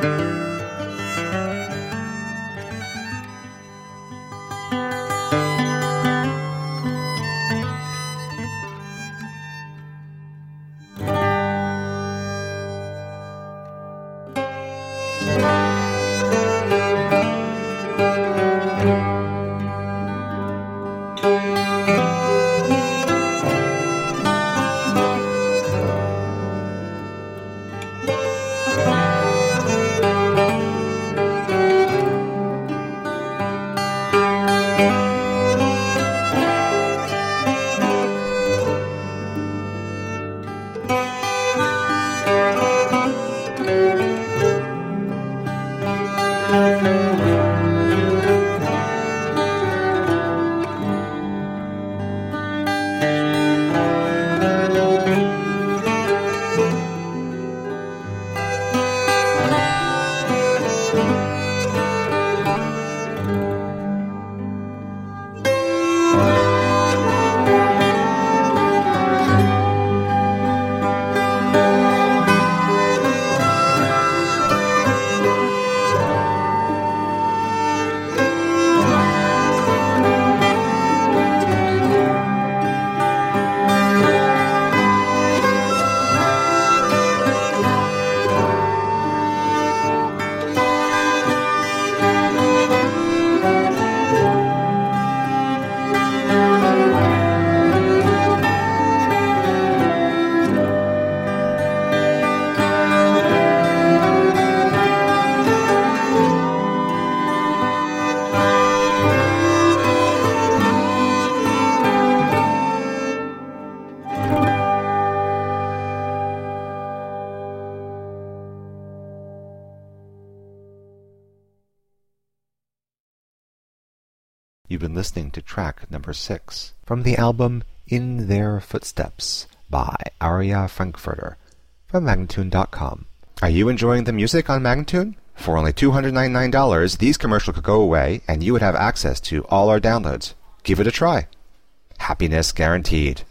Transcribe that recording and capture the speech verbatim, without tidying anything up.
You've been listening to track number six from the album In Their Footsteps by Aria Frankfurter from Magnatune dot com. Are you enjoying the music on Magnatune? For only two hundred ninety-nine dollars, these commercials could go away and you would have access to all our downloads. Give it a try. Happiness guaranteed.